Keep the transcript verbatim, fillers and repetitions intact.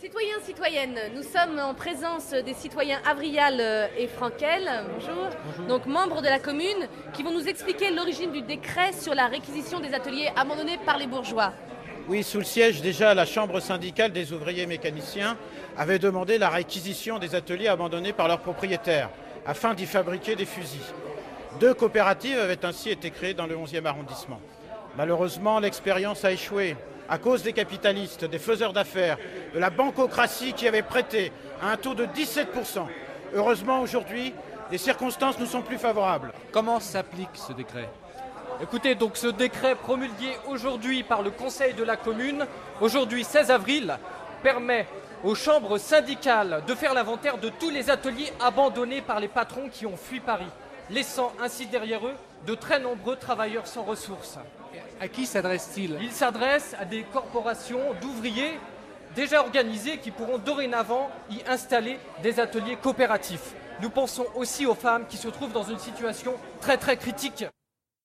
Citoyens, citoyennes, nous sommes en présence des citoyens Avrial et Frankel, bonjour. bonjour, donc membres de la commune, qui vont nous expliquer l'origine du décret sur la réquisition des ateliers abandonnés par les bourgeois. Oui, sous le siège, déjà, la Chambre syndicale des ouvriers mécaniciens avait demandé la réquisition des ateliers abandonnés par leurs propriétaires, afin d'y fabriquer des fusils. Deux coopératives avaient ainsi été créées dans le onzième arrondissement. Malheureusement, l'expérience a échoué à cause des capitalistes, des faiseurs d'affaires, de la bancocratie qui avait prêté à un taux de dix-sept pour cent. Heureusement, aujourd'hui, les circonstances nous sont plus favorables. Comment s'applique ce décret ? Écoutez, donc ce décret promulgué aujourd'hui par le Conseil de la commune, aujourd'hui seize avril, permet aux chambres syndicales de faire l'inventaire de tous les ateliers abandonnés par les patrons qui ont fui Paris, laissant ainsi derrière eux de très nombreux travailleurs sans ressources. À qui s'adresse-t-il ? Il s'adresse à des corporations d'ouvriers déjà organisées qui pourront dorénavant y installer des ateliers coopératifs. Nous pensons aussi aux femmes qui se trouvent dans une situation très très critique.